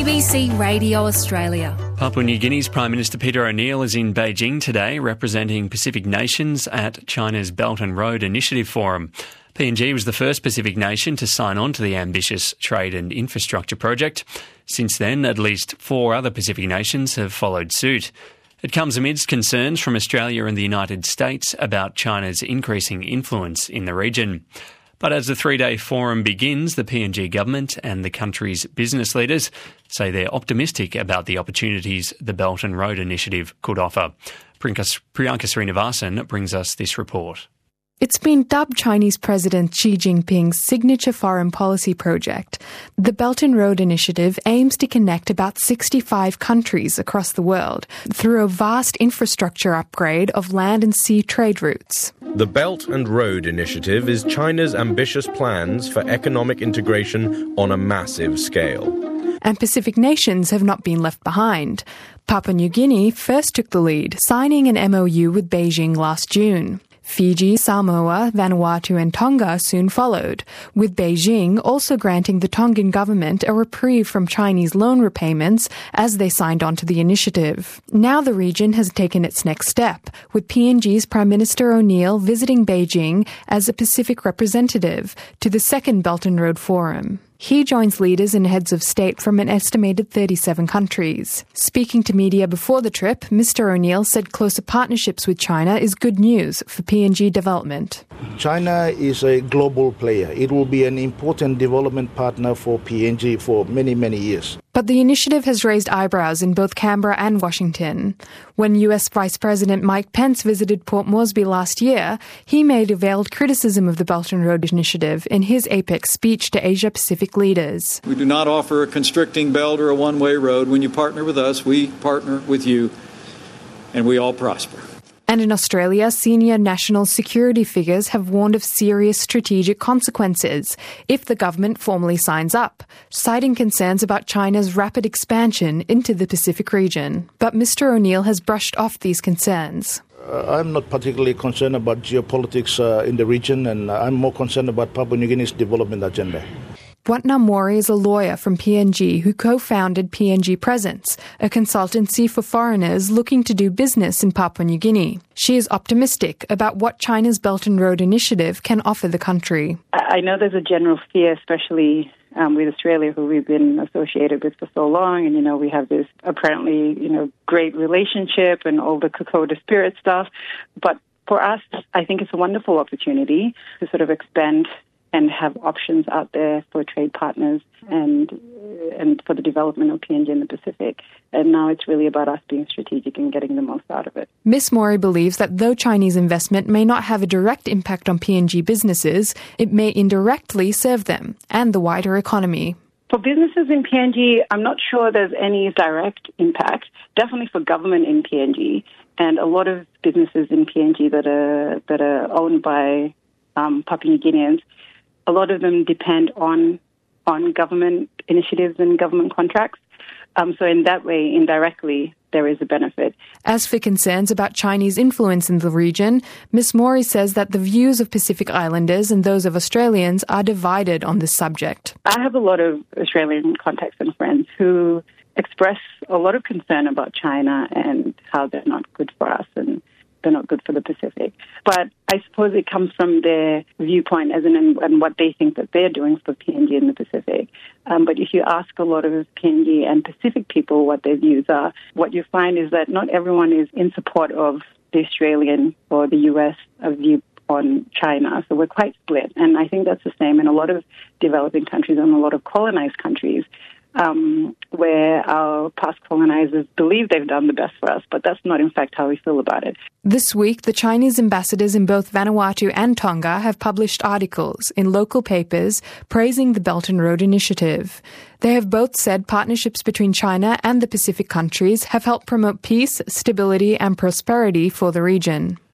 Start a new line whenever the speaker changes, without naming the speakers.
ABC Radio Australia.
Papua New Guinea's Prime Minister Peter O'Neill is in Beijing today representing Pacific nations at China's Belt and Road Initiative Forum. PNG was the first Pacific nation to sign on to the ambitious trade and infrastructure project. Since then, at least 4 other Pacific nations have followed suit. It comes amidst concerns from Australia and the United States about China's increasing influence in the region. But as the 3-day forum begins, the PNG government and the country's business leaders say they're optimistic about the opportunities the Belt and Road Initiative could offer. Priyanka Srinivasan brings us this report.
It's been dubbed Chinese President Xi Jinping's signature foreign policy project. The Belt and Road Initiative aims to connect about 65 countries across the world through a vast infrastructure upgrade of land and sea trade routes.
The Belt and Road Initiative is China's ambitious plans for economic integration on a massive scale.
And Pacific nations have not been left behind. Papua New Guinea first took the lead, signing an MOU with Beijing last June. Fiji, Samoa, Vanuatu and Tonga soon followed, with Beijing also granting the Tongan government a reprieve from Chinese loan repayments as they signed on to the initiative. Now the region has taken its next step, with PNG's Prime Minister O'Neill visiting Beijing as a Pacific representative to the second Belt and Road Forum. He joins leaders and heads of state from an estimated 37 countries. Speaking to media before the trip, Mr. O'Neill said closer partnerships with China is good news for PNG development.
China is a global player. It will be an important development partner for PNG for many, many years.
But the initiative has raised eyebrows in both Canberra and Washington. When US Vice President Mike Pence visited Port Moresby last year, he made a veiled criticism of the Belt and Road Initiative in his APEC speech to Asia-Pacific leaders.
We do not offer a constricting belt or a one-way road. When you partner with us, we partner with you, and we all prosper.
And in Australia, senior national security figures have warned of serious strategic consequences if the government formally signs up, citing concerns about China's rapid expansion into the Pacific region. But Mr. O'Neill has brushed off these concerns.
I'm not particularly concerned about geopolitics in the region, and I'm more concerned about Papua New Guinea's development agenda.
Bwatna Mori is a lawyer from PNG who co-founded PNG Presence, a consultancy for foreigners looking to do business in Papua New Guinea. She is optimistic about what China's Belt and Road Initiative can offer the country.
I know there's a general fear, especially with Australia, who we've been associated with for so long, and, we have this apparently, great relationship and all the Kokoda spirit stuff. But for us, I think it's a wonderful opportunity to sort of expand and have options out there for trade partners and for the development of PNG in the Pacific. And now it's really about us being strategic and getting the most out of it.
Ms. Mori believes that though Chinese investment may not have a direct impact on PNG businesses, it may indirectly serve them and the wider economy.
For businesses in PNG, I'm not sure there's any direct impact, definitely for government in PNG. And a lot of businesses in PNG that are owned by Papua New Guineans, a lot of them depend on government initiatives and government contracts. So in that way, indirectly, there is a benefit.
As for concerns about Chinese influence in the region, Ms. Mori says that the views of Pacific Islanders and those of Australians are divided on this subject.
I have a lot of Australian contacts and friends who express a lot of concern about China and how they're not good for us and they're not good for the Pacific. But I suppose it comes from their viewpoint as in and what they think that they're doing for PNG in the Pacific. But if you ask a lot of PNG and Pacific people what their views are, what you find is that not everyone is in support of the Australian or the US view on China. So we're quite split. And I think that's the same in a lot of developing countries and a lot of colonized countries. Where our past colonizers believe they've done the best for us, but that's not in fact how we feel about it.
This week, the Chinese ambassadors in both Vanuatu and Tonga have published articles in local papers praising the Belt and Road Initiative. They have both said partnerships between China and the Pacific countries have helped promote peace, stability and prosperity for the region.